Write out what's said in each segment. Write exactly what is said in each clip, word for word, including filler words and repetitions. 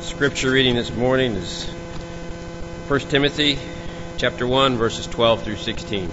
Scripture reading this morning is First Timothy chapter one, verses twelve through sixteen.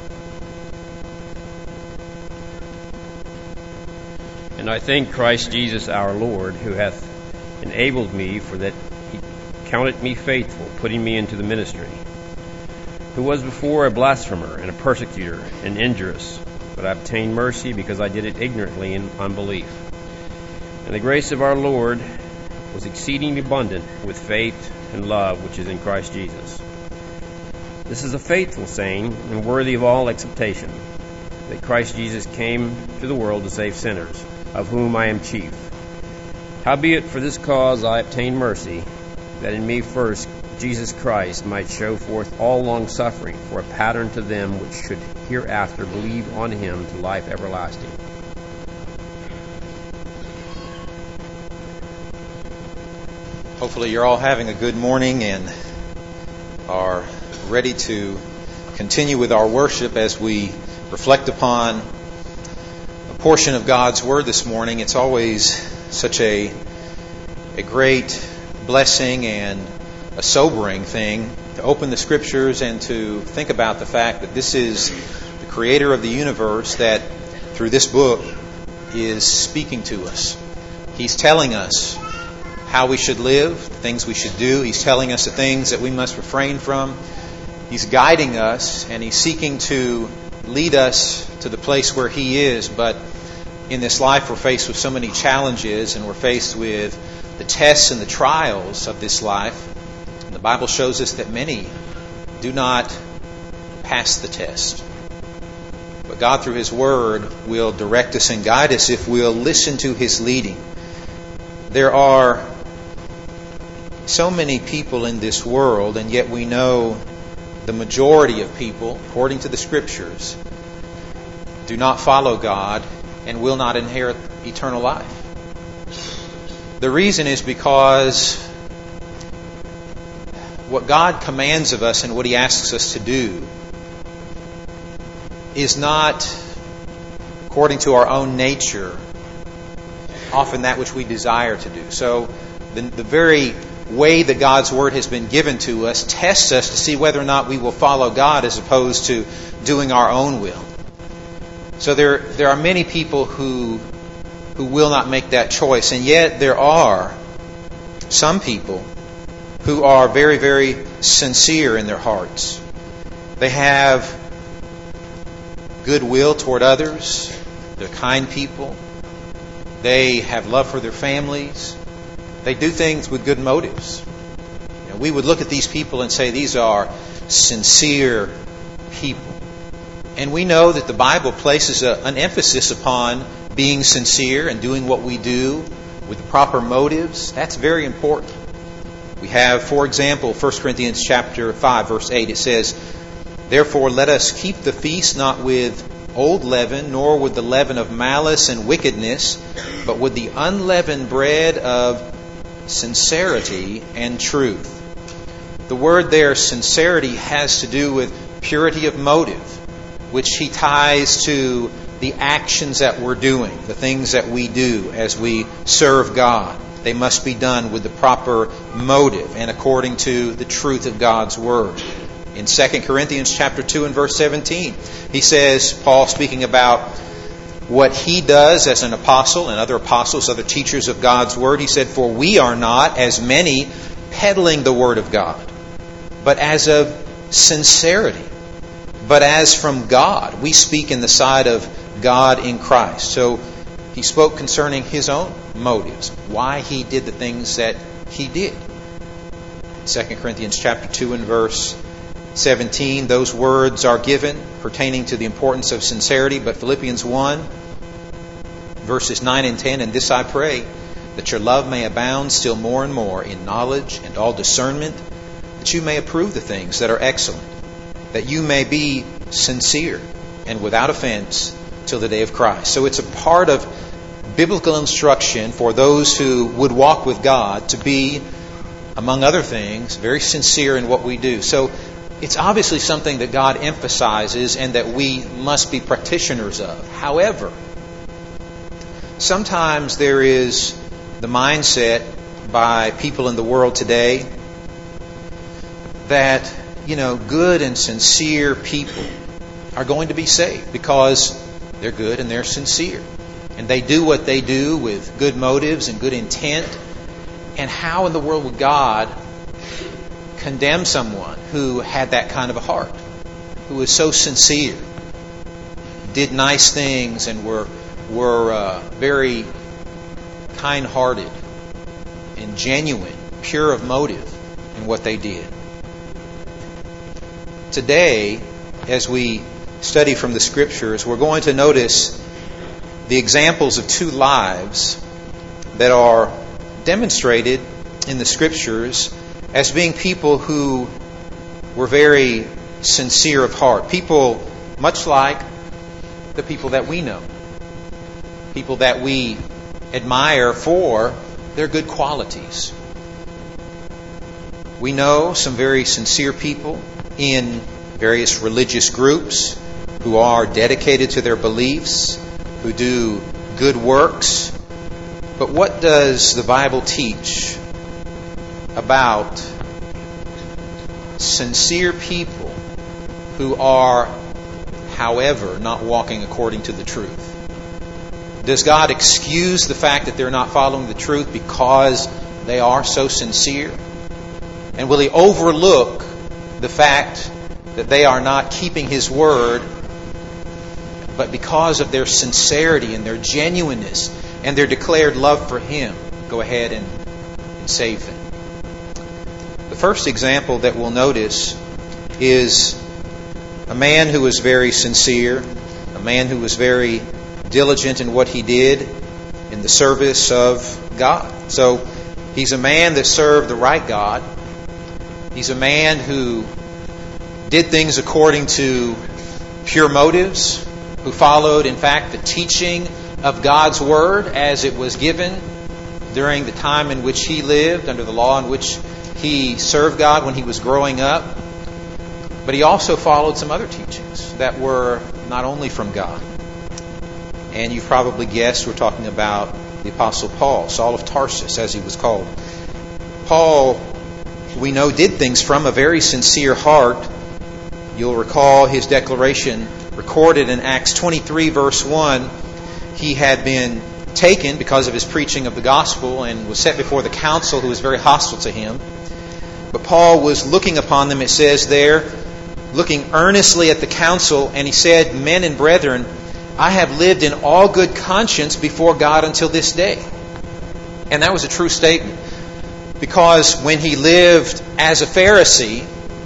And I thank Christ Jesus our Lord, who hath enabled me, for that he counted me faithful, putting me into the ministry, who was before a blasphemer and a persecutor and injurious, but I obtained mercy because I did it ignorantly in unbelief. And the grace of our Lord was exceeding abundant with faith and love which is in Christ Jesus. This is a faithful saying and worthy of all acceptation, that Christ Jesus came to the world to save sinners, of whom I am chief. Howbeit for this cause I obtained mercy, that in me first Jesus Christ might show forth all long suffering for a pattern to them which should hereafter believe on him to life everlasting. Hopefully you're all having a good morning and are ready to continue with our worship as we reflect upon a portion of God's Word this morning. It's always such a, a great blessing and a sobering thing to open the Scriptures and to think about the fact that this is the Creator of the universe that through this book is speaking to us. He's telling us how we should live, the things we should do. He's telling us the things that we must refrain from. He's guiding us, and He's seeking to lead us to the place where He is. But in this life, we're faced with so many challenges, and we're faced with the tests and the trials of this life. And the Bible shows us that many do not pass the test. But God, through His Word, will direct us and guide us if we'll listen to His leading. There are so many people in this world, and yet we know the majority of people, according to the Scriptures, do not follow God and will not inherit eternal life. The reason is because what God commands of us and what He asks us to do is not, according to our own nature, often that which we desire to do. So the, the very way that God's Word has been given to us tests us to see whether or not we will follow God as opposed to doing our own will. So there there are many people who who will not make that choice, and yet there are some people who are very, very sincere in their hearts. They have goodwill toward others. They're kind people. They have love for their families. They do things with good motives. You know, we would look at these people and say these are sincere people. And we know that the Bible places a, an emphasis upon being sincere and doing what we do with the proper motives. That's very important. We have, for example, First Corinthians chapter five, verse eight. It says, "Therefore let us keep the feast not with old leaven, nor with the leaven of malice and wickedness, but with the unleavened bread of sincerity and truth." The word there, sincerity, has to do with purity of motive, which he ties to the actions that we're doing, the things that we do as we serve God. They must be done with the proper motive and according to the truth of God's Word. In Second Corinthians chapter two and verse seventeen, he says, Paul speaking about what he does as an apostle and other apostles, other teachers of God's Word, he said, "For we are not as many peddling the Word of God, but as of sincerity, but as from God. We speak in the sight of God in Christ." So he spoke concerning his own motives, why he did the things that he did. Second Corinthians chapter two and verse seventeen, those words are given pertaining to the importance of sincerity. But Philippians one, verses nine and ten, "And this I pray, that your love may abound still more and more in knowledge and all discernment, that you may approve the things that are excellent, that you may be sincere and without offense till the day of Christ." So it's a part of biblical instruction for those who would walk with God to be, among other things, very sincere in what we do. So it's obviously something that God emphasizes and that we must be practitioners of. However, sometimes there is the mindset by people in the world today that, you know, good and sincere people are going to be saved because they're good and they're sincere. And they do what they do with good motives and good intent. And how in the world would God condemn someone who had that kind of a heart, who was so sincere, did nice things, and were were uh, very kind-hearted and genuine, pure of motive in what they did? Today, as we study from the Scriptures, we're going to notice the examples of two lives that are demonstrated in the Scriptures as being people who were very sincere of heart. People much like the people that we know. People that we admire for their good qualities. We know some very sincere people in various religious groups who are dedicated to their beliefs, who do good works. But what does the Bible teach about sincere people who are, however, not walking according to the truth? Does God excuse the fact that they're not following the truth because they are so sincere? And will He overlook the fact that they are not keeping His word, but because of their sincerity and their genuineness and their declared love for Him, go ahead and, and save them? The first example that we'll notice is a man who was very sincere, a man who was very diligent in what he did in the service of God. So he's a man that served the right God. He's a man who did things according to pure motives, who followed, in fact, the teaching of God's Word as it was given during the time in which he lived, under the law in which he served God when he was growing up. But he also followed some other teachings that were not only from God. And you've probably guessed we're talking about the Apostle Paul, Saul of Tarsus, as he was called. Paul, we know, did things from a very sincere heart. You'll recall his declaration recorded in Acts twenty-three, verse one. He had been taken because of his preaching of the gospel and was set before the council, who was very hostile to him. But Paul was looking upon them, it says there, looking earnestly at the council, and he said, "Men and brethren, I have lived in all good conscience before God until this day." And that was a true statement. Because when he lived as a Pharisee,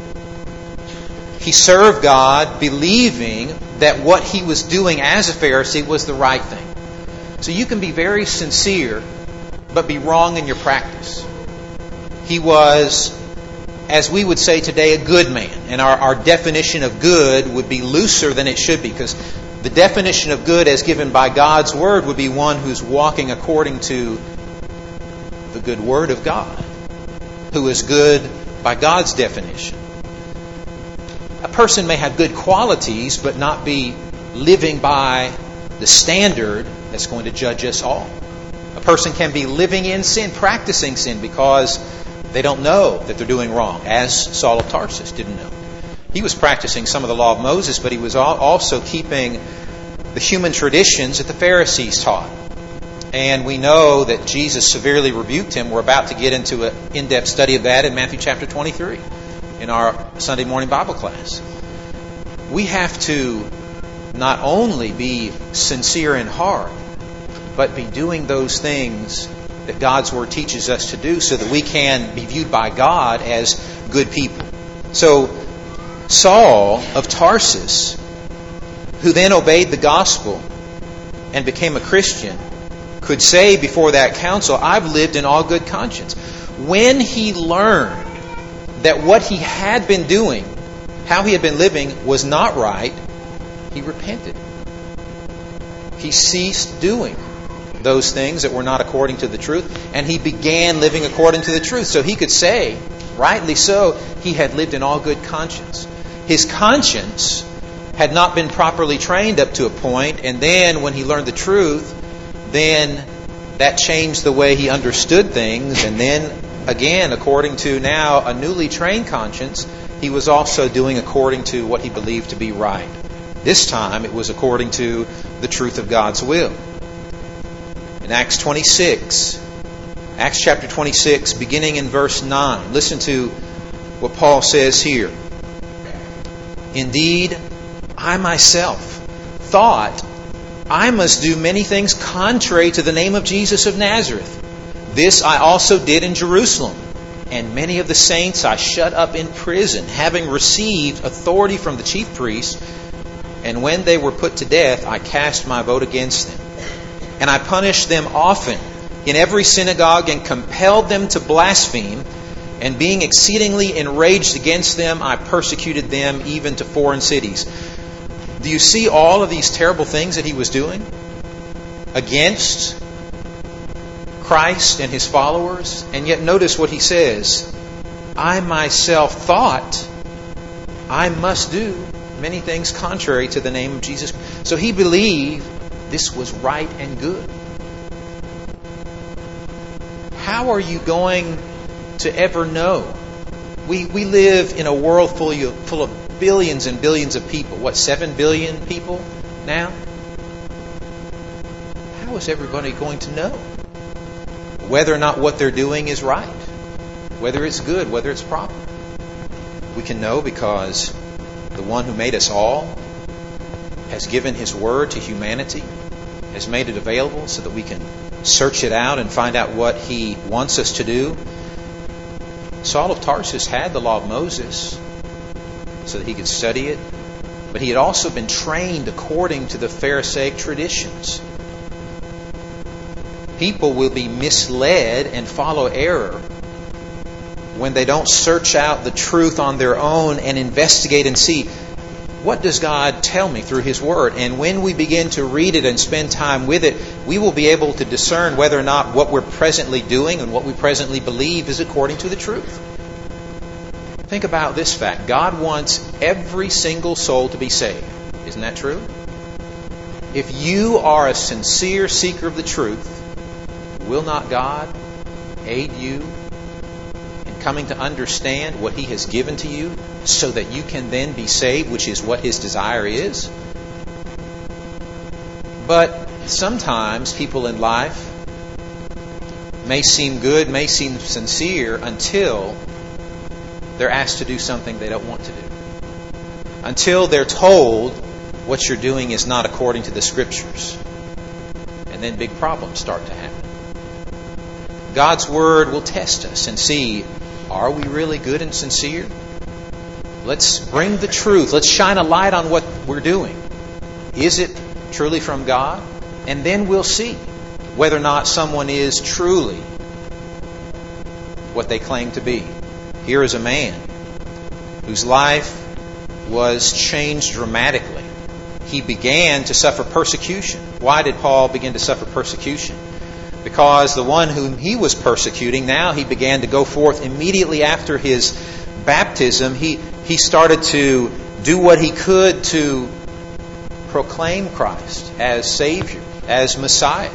he served God believing that what he was doing as a Pharisee was the right thing. So you can be very sincere, but be wrong in your practice. He was, as we would say today, a good man. And our, our definition of good would be looser than it should be, because the definition of good as given by God's Word would be one who's walking according to the good Word of God, who is good by God's definition. A person may have good qualities, but not be living by the standard that's going to judge us all. A person can be living in sin, practicing sin, because they don't know that they're doing wrong, as Saul of Tarsus didn't know. He was practicing some of the law of Moses, but he was also keeping the human traditions that the Pharisees taught. And we know that Jesus severely rebuked him. We're about to get into an in-depth study of that in Matthew chapter twenty-three in our Sunday morning Bible class. We have to not only be sincere in heart, but be doing those things that God's Word teaches us to do so that we can be viewed by God as good people. So Saul of Tarsus, who then obeyed the gospel and became a Christian, could say before that council, "I've lived in all good conscience." When he learned that what he had been doing, how he had been living, was not right, he repented. He ceased doing those things that were not according to the truth, and he began living according to the truth. So he could say, rightly so, he had lived in all good conscience. His conscience had not been properly trained up to a point, and then when he learned the truth, then that changed the way he understood things. And then, again, according to now a newly trained conscience, he was also doing according to what he believed to be right. This time it was according to the truth of God's will. In Acts twenty-six, Acts chapter twenty-six, beginning in verse nine, listen to what Paul says here. Indeed, I myself thought I must do many things contrary to the name of Jesus of Nazareth. This I also did in Jerusalem. And many of the saints I shut up in prison, having received authority from the chief priests. And when they were put to death, I cast my vote against them. And I punished them often in every synagogue and compelled them to blaspheme. And being exceedingly enraged against them, I persecuted them even to foreign cities. Do you see all of these terrible things that he was doing against Christ and his followers? And yet notice what he says. I myself thought I must do many things contrary to the name of Jesus. So he believed this was right and good. How are you going to ever know? We we live in a world full of, full of billions and billions of people. What, seven billion people now? How is everybody going to know whether or not what they're doing is right? Whether it's good, whether it's proper? We can know because the one who made us all has given his word to humanity, has made it available so that we can search it out and find out what he wants us to do. Saul of Tarsus had the law of Moses so that he could study it, but he had also been trained according to the Pharisaic traditions. People will be misled and follow error when they don't search out the truth on their own and investigate and see, what does God tell me through His Word? And when we begin to read it and spend time with it, we will be able to discern whether or not what we're presently doing and what we presently believe is according to the truth. Think about this fact. God wants every single soul to be saved. Isn't that true? If you are a sincere seeker of the truth, will not God aid you in coming to understand what He has given to you so that you can then be saved, which is what His desire is? But sometimes people in life may seem good, may seem sincere until they're asked to do something they don't want to do. Until they're told what you're doing is not according to the Scriptures. And then big problems start to happen. God's Word will test us and see, are we really good and sincere? Let's bring the truth. Let's shine a light on what we're doing. Is it truly from God? And then we'll see whether or not someone is truly what they claim to be. Here is a man whose life was changed dramatically. He began to suffer persecution. Why did Paul begin to suffer persecution? Because the one whom he was persecuting, now he began to go forth immediately after his baptism. He, he started to do what he could to proclaim Christ as Savior, as Messiah.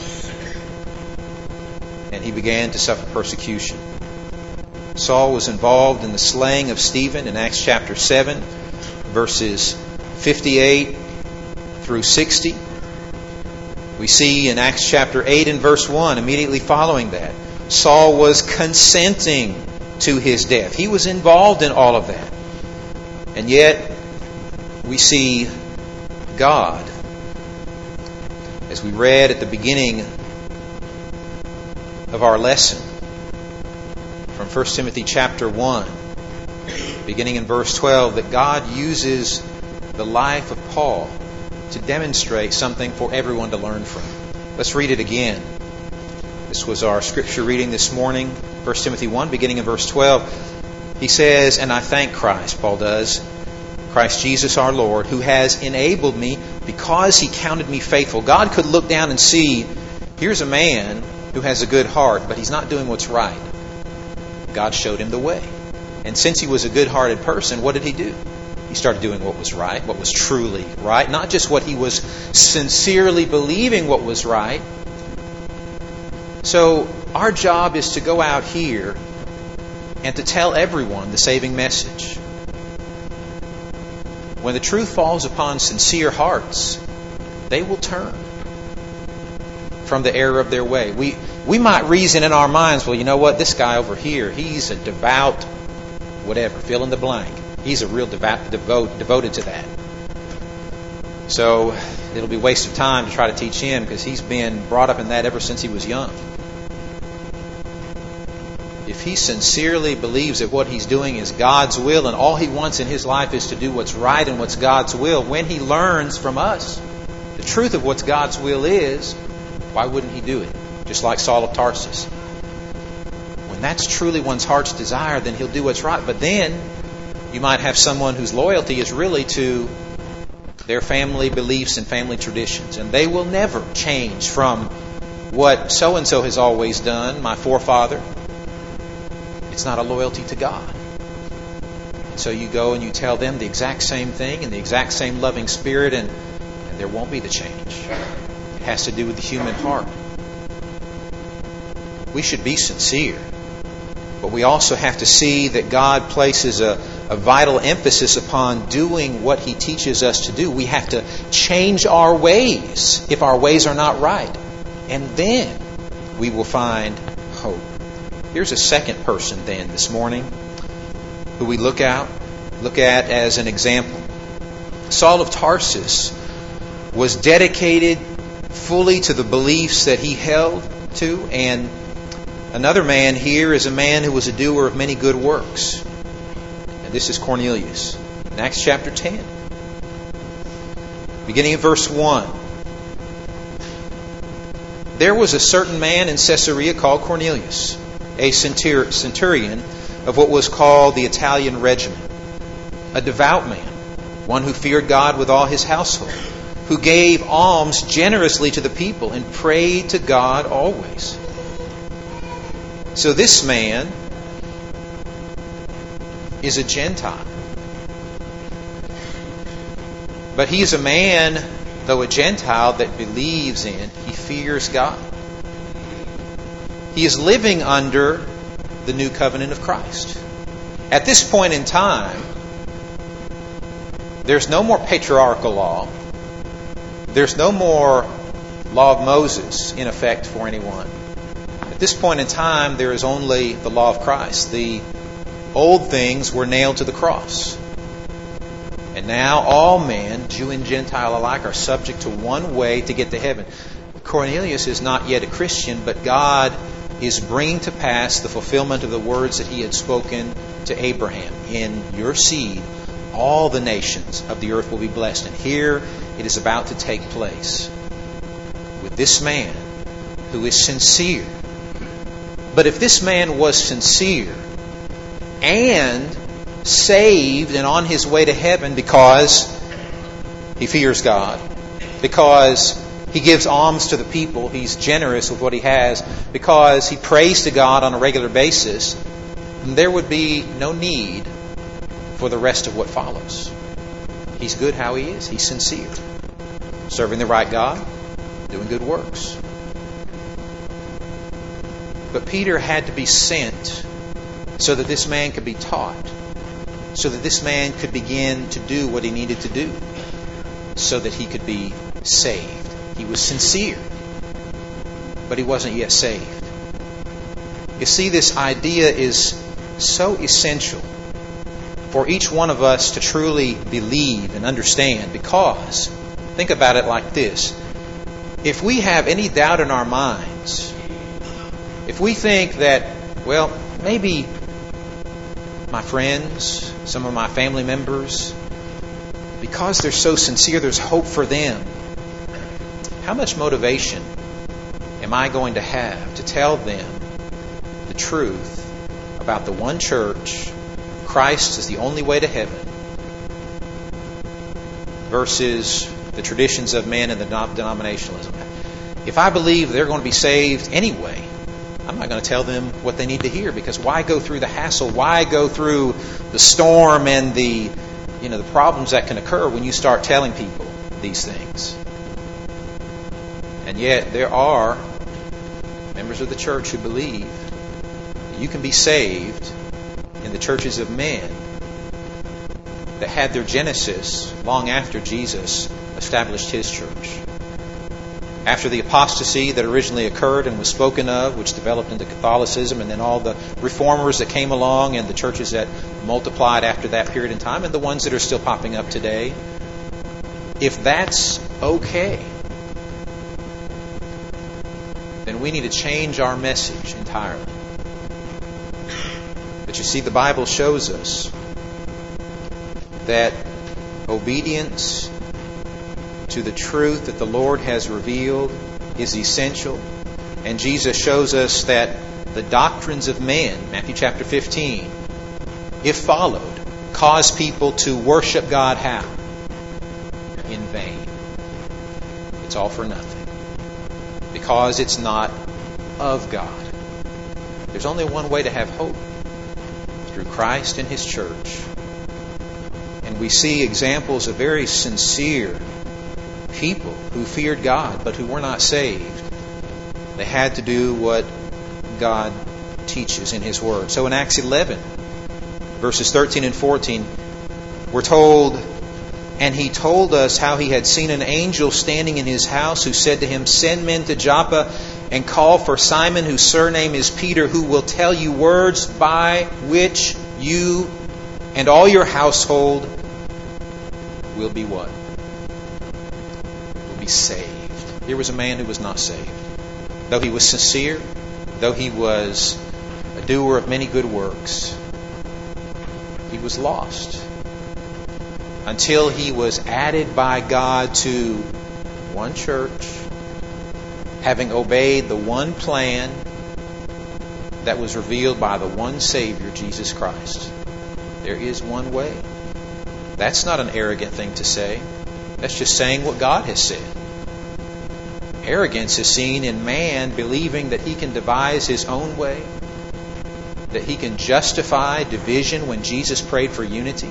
And he began to suffer persecution. Saul was involved in the slaying of Stephen in Acts chapter seven, verses fifty-eight through sixty. We see in Acts chapter eight and verse one, immediately following that, Saul was consenting to his death. He was involved in all of that. And yet, we see God, as we read at the beginning of our lesson from First Timothy chapter one, beginning in verse twelve, that God uses the life of Paul to demonstrate something for everyone to learn from. Let's read it again. This was our scripture reading this morning, First Timothy one, beginning in verse twelve. He says, and I thank Christ, Paul does, Christ Jesus our Lord, who has enabled me because He counted me faithful. God could look down and see, here's a man who has a good heart, but he's not doing what's right. God showed him the way. And since he was a good-hearted person, what did he do? He started doing what was right, what was truly right. Not just what he was sincerely believing what was right, So our job is to go out here and to tell everyone the saving message. When the truth falls upon sincere hearts, they will turn from the error of their way. We we might reason in our minds, well, you know what, this guy over here, he's a devout, whatever, fill in the blank. He's a real devout, devote, devoted to that. So it'll be a waste of time to try to teach him because he's been brought up in that ever since he was young. If he sincerely believes that what he's doing is God's will and all he wants in his life is to do what's right and what's God's will, when he learns from us the truth of what God's will is, why wouldn't he do it? Just like Saul of Tarsus. When that's truly one's heart's desire, then he'll do what's right. But then you might have someone whose loyalty is really to their family beliefs and family traditions. And they will never change from what so-and-so has always done, my forefather. It's not a loyalty to God. And so you go and you tell them the exact same thing in the exact same loving spirit, and, and there won't be the change. It has to do with the human heart. We should be sincere, but we also have to see that God places a, a vital emphasis upon doing what He teaches us to do. We have to change our ways if our ways are not right, and then we will find hope. Here's a second person then this morning who we look out, look at as an example. Saul of Tarsus was dedicated fully to the beliefs that he held to, and another man here is a man who was a doer of many good works. And this is Cornelius. In Acts chapter ten. Beginning at verse one. There was a certain man in Caesarea called Cornelius, a centurion of what was called the Italian regiment, a devout man, one who feared God with all his household, who gave alms generously to the people and prayed to God always. So this man is a Gentile. But he is a man, though a Gentile, that believes in, he fears God. He is living under the new covenant of Christ. At this point in time, there's no more patriarchal law. There's no more law of Moses in effect for anyone. At this point in time, there is only the law of Christ. The old things were nailed to the cross. And now all men, Jew and Gentile alike, are subject to one way to get to heaven. Cornelius is not yet a Christian, but God is bringing to pass the fulfillment of the words that He had spoken to Abraham. In your seed, all the nations of the earth will be blessed. And here it is about to take place with this man who is sincere. But if this man was sincere and saved and on his way to heaven because he fears God, because he gives alms to the people, he's generous with what he has, because he prays to God on a regular basis, there would be no need for the rest of what follows. He's good how he is. He's sincere. Serving the right God, doing good works. But Peter had to be sent so that this man could be taught, so that this man could begin to do what he needed to do, so that he could be saved. He was sincere, but he wasn't yet saved. You see, this idea is so essential for each one of us to truly believe and understand, because, think about it like this. If we have any doubt in our minds, if we think that, well, maybe my friends, some of my family members, because they're so sincere, there's hope for them, how much motivation am I going to have to tell them the truth about the one church, Christ is the only way to heaven, versus the traditions of men and the denominationalism? If I believe they're going to be saved anyway, I'm not going to tell them what they need to hear, because why go through the hassle? Why go through the storm and the, you know, the problems that can occur when you start telling people these things? And yet there are members of the church who believe that you can be saved in the churches of men that had their genesis long after Jesus established His church. After the apostasy that originally occurred and was spoken of, which developed into Catholicism, and then all the reformers that came along and the churches that multiplied after that period in time, and the ones that are still popping up today, if that's okay, then we need to change our message entirely. But you see, the Bible shows us that obedience to the truth that the Lord has revealed is essential. And Jesus shows us that the doctrines of men, Matthew chapter fifteen, if followed, cause people to worship God how? In vain. It's all for nothing. Because it's not of God. There's only one way to have hope. Through Christ and His church. And we see examples of very sincere people who feared God but who were not saved. They had to do what God teaches in His Word. So in Acts eleven, verses thirteen and fourteen, we're told, "And he told us how he had seen an angel standing in his house who said to him, 'Send men to Joppa and call for Simon, whose surname is Peter, who will tell you words by which you and all your household will be what? Will be saved.'" Here was a man who was not saved. Though he was sincere, though he was a doer of many good works, he was lost. Until he was added by God to one church, having obeyed the one plan that was revealed by the one Savior, Jesus Christ. There is one way. That's not an arrogant thing to say. That's just saying what God has said. Arrogance is seen in man believing that he can devise his own way, that he can justify division when Jesus prayed for unity,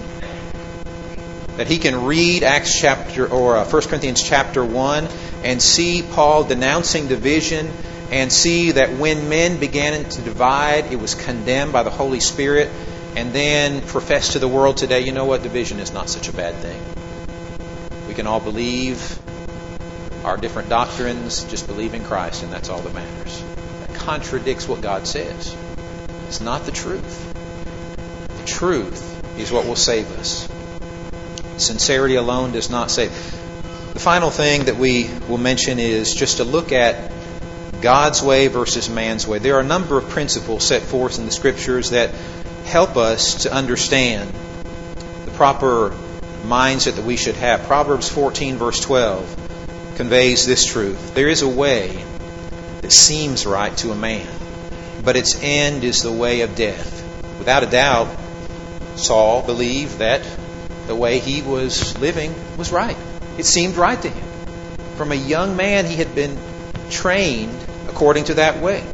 that he can read Acts chapter or uh, First Corinthians chapter one and see Paul denouncing division and see that when men began to divide, it was condemned by the Holy Spirit, and then profess to the world today, you know what, division is not such a bad thing. We can all believe our different doctrines, just believe in Christ, and that's all that matters. That contradicts what God says. It's not the truth. The truth is what will save us. Sincerity alone does not save. The final thing that we will mention is just to look at God's way versus man's way. There are a number of principles set forth in the Scriptures that help us to understand the proper mindset that we should have. Proverbs fourteen verse twelve conveys this truth. There is a way that seems right to a man, but its end is the way of death. Without a doubt, Saul believed that the way he was living was right. It seemed right to him. From a young man, he had been trained according to that way.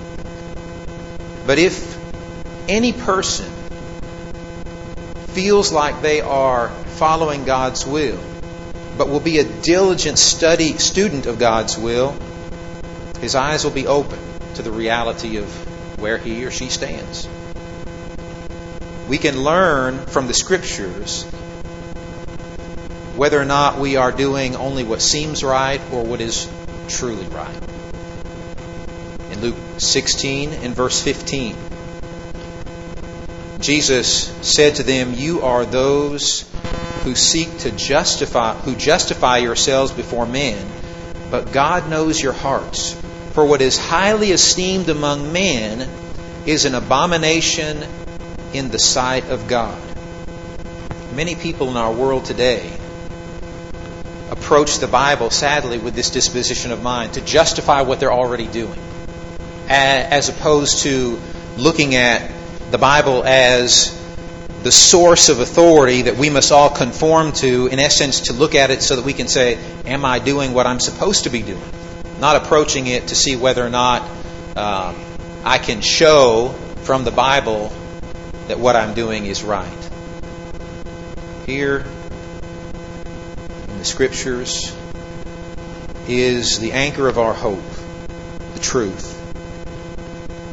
But if any person feels like they are following God's will, but will be a diligent study student of God's will, his eyes will be open to the reality of where he or she stands. We can learn from the Scriptures whether or not we are doing only what seems right or what is truly right. In Luke sixteen and verse fifteen, Jesus said to them, "You are those who seek to justify, who justify yourselves before men, but God knows your hearts. For what is highly esteemed among men is an abomination in the sight of God." Many people in our world today approach the Bible, sadly, with this disposition of mind, to justify what they're already doing, as opposed to looking at the Bible as the source of authority that we must all conform to, in essence, to look at it so that we can say, am I doing what I'm supposed to be doing? Not approaching it to see whether or not um, I can show from the Bible that what I'm doing is right. Here in the Scriptures is the anchor of our hope, the truth.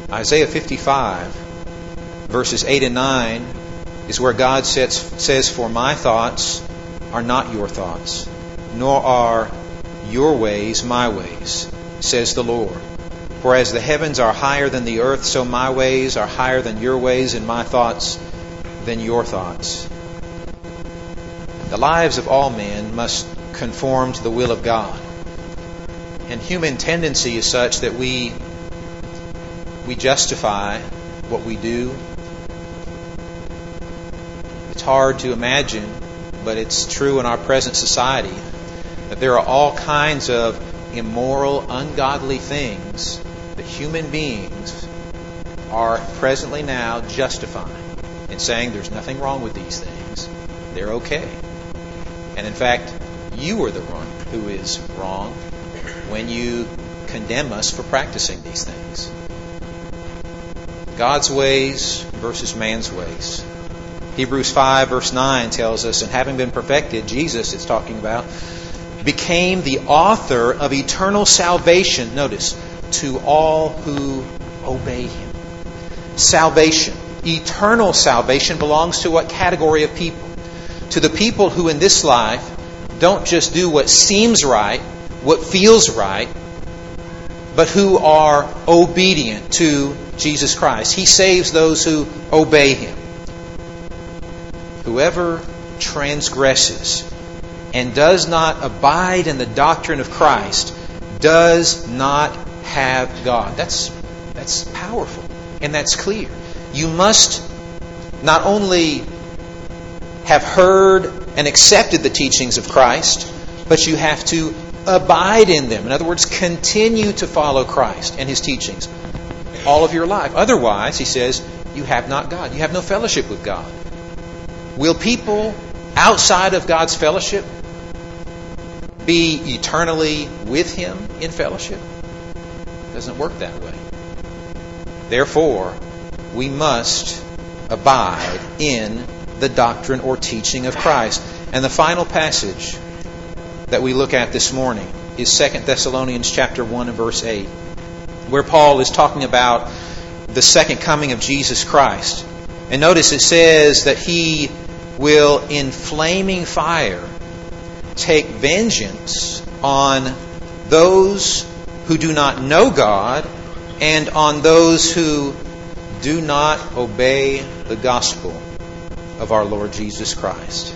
Isaiah fifty-five, verses eight and nine, is where God says, says, "For my thoughts are not your thoughts, nor are your ways my ways, says the Lord. For as the heavens are higher than the earth, so my ways are higher than your ways, and my thoughts than your thoughts." The lives of all men must conform to the will of God. And human tendency is such that we we justify what we do. It's hard to imagine, but it's true in our present society, that there are all kinds of immoral, ungodly things that human beings are presently now justifying and saying there's nothing wrong with these things. They're okay. And in fact, you are the one who is wrong when you condemn us for practicing these things. God's ways versus man's ways. Hebrews five verse nine tells us, "And having been perfected," Jesus is talking about, "became the author of eternal salvation," notice, "to all who obey Him." Salvation, eternal salvation, belongs to what category of people? To the people who in this life don't just do what seems right, what feels right, but who are obedient to Jesus Christ. He saves those who obey Him. Whoever transgresses and does not abide in the doctrine of Christ does not have God. That's, that's powerful and that's clear. You must not only have heard and accepted the teachings of Christ, but you have to abide in them. In other words, continue to follow Christ and His teachings all of your life. Otherwise, he says, you have not God. You have no fellowship with God. Will people outside of God's fellowship be eternally with Him in fellowship? It doesn't work that way. Therefore, we must abide in the doctrine or teaching of Christ. And the final passage that we look at this morning is Second Thessalonians chapter one and verse eight, where Paul is talking about the second coming of Jesus Christ. And notice it says that He will in flaming fire take vengeance on those who do not know God and on those who do not obey the gospel of our Lord Jesus Christ.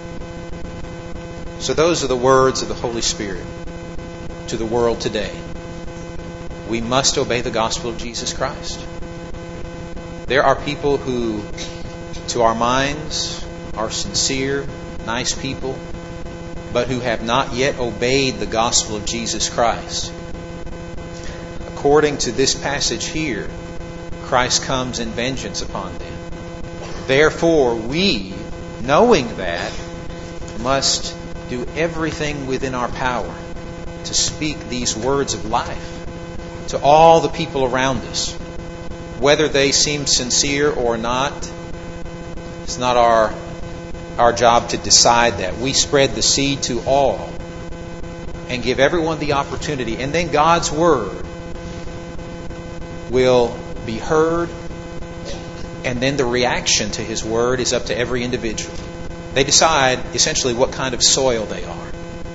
So those are the words of the Holy Spirit to the world today. We must obey the gospel of Jesus Christ. There are people who, to our minds, are sincere, nice people, but who have not yet obeyed the gospel of Jesus Christ. According to this passage here, Christ comes in vengeance upon them. Therefore, we, knowing that, must do everything within our power to speak these words of life to all the people around us. Whether they seem sincere or not, it's not our, our job to decide that. We spread the seed to all and give everyone the opportunity. And then God's Word will be heard, and then the reaction to His Word is up to every individual. They decide essentially what kind of soil they are.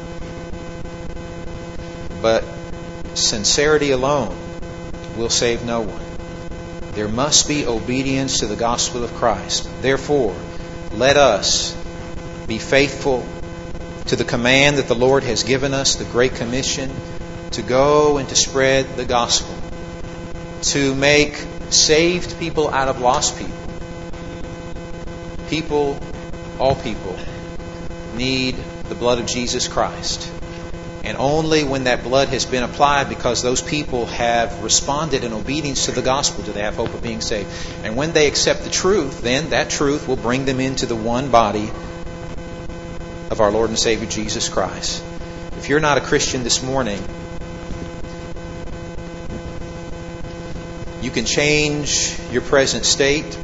But sincerity alone will save no one. There must be obedience to the gospel of Christ. Therefore, let us be faithful to the command that the Lord has given us, the Great Commission, to go and to spread the gospel, to make saved people out of lost people. People, all people, need the blood of Jesus Christ. And only when that blood has been applied, because those people have responded in obedience to the gospel, do they have hope of being saved. And when they accept the truth, then that truth will bring them into the one body of our Lord and Savior Jesus Christ. If you're not a Christian this morning, you can change your present state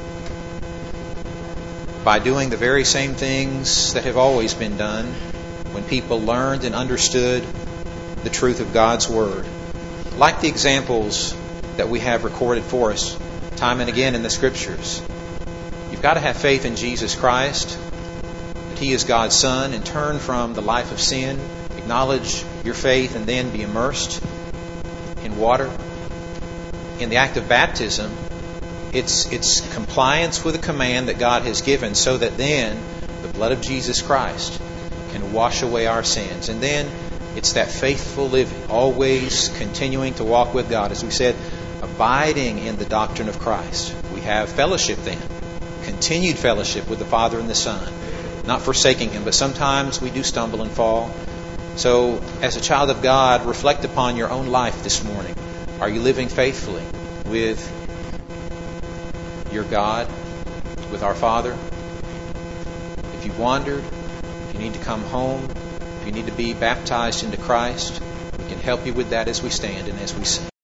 by doing the very same things that have always been done when people learned and understood the truth of God's Word. Like the examples that we have recorded for us time and again in the Scriptures. You've got to have faith in Jesus Christ, that He is God's Son, and turn from the life of sin, acknowledge your faith, and then be immersed in water. In the act of baptism, it's, it's compliance with a command that God has given, so that then the blood of Jesus Christ can wash away our sins. And then it's that faithful living, always continuing to walk with God. As we said, abiding in the doctrine of Christ. We have fellowship then, continued fellowship with the Father and the Son, not forsaking Him, but sometimes we do stumble and fall. So, as a child of God, reflect upon your own life this morning. Are you living faithfully with your God, with our Father? If you've wandered, if you need to come home, if you need to be baptized into Christ, we can help you with that as we stand and as we sing.